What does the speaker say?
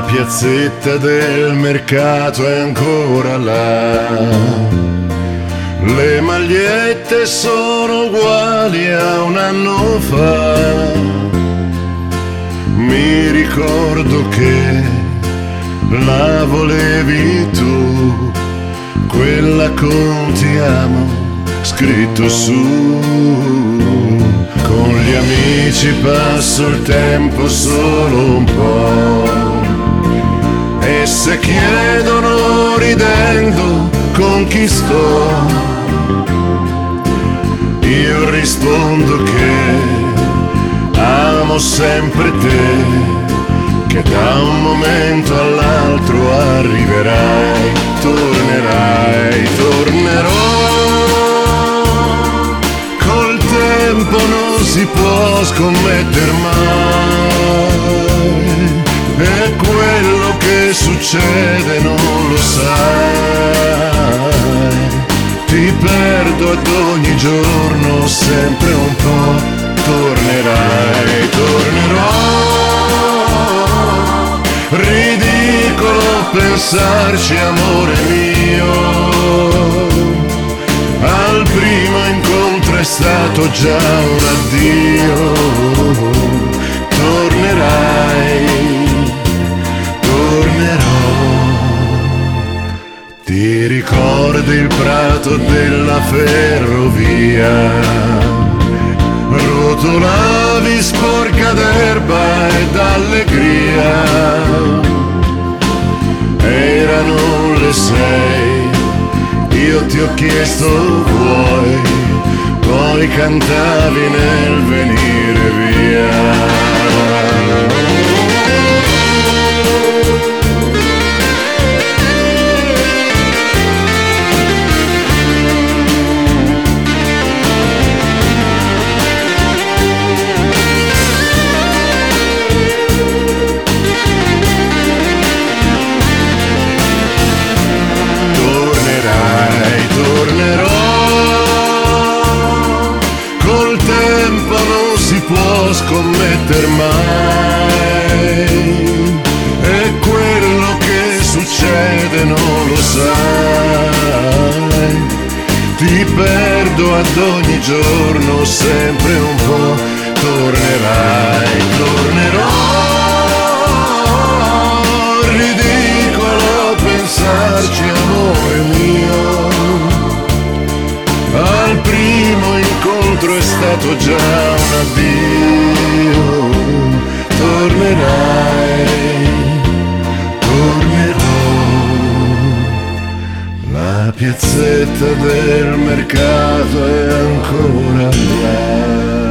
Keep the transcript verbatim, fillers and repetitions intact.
piazzetta del mercato è ancora là. Le magliette sono uguali a un anno fa. Mi ricordo che la volevi tu, quella con ti amo scritto su. Con gli amici passo il tempo solo un po', e se chiedono ridendo con chi sto, io rispondo che amo sempre te, che da un momento all'altro arriverai, tornerai, tornerò. Col tempo non si può scommettere mai, e quello che succede non lo sai. Ti perdo ad ogni giorno, sempre un po', tornerai, tornerò. Ridicolo pensarci, amore mio, al primo incontro è stato già un addio. Tornerai, tornerò. Ti ricordi il prato della ferrovia? Rotolavi sporca d'erba ed allegria. Erano le sei, io ti ho chiesto vuoi, poi cantavi nel venire via. Può scommettere mai, e quello che succede non lo sai. Ti perdo ad ogni giorno, sempre un po', tornerai, tornerò. Ridicolo pensarci, amore mio, al primo incontro è stato già un addio. Tornerai, tornerò. La piazzetta del mercato è ancora là.